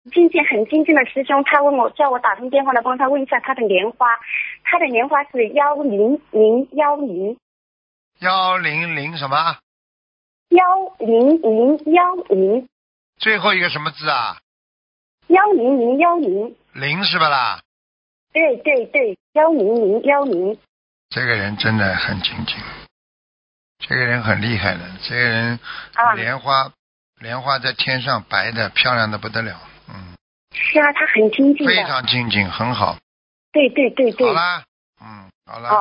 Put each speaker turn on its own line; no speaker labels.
精进很精进的师兄，他问我叫我打通电话来帮他问一下他的莲花，他的莲花是100110。
100什么
101010，
最后一个什么字啊
101010，
零是吧啦？
对对对，101010。
这个人真的很精进，这个人很厉害的，这个人莲花在天上白的漂亮的不得了。
是啊，他很精进的，
非常精进，很好。
对对对对。
好啦，好了。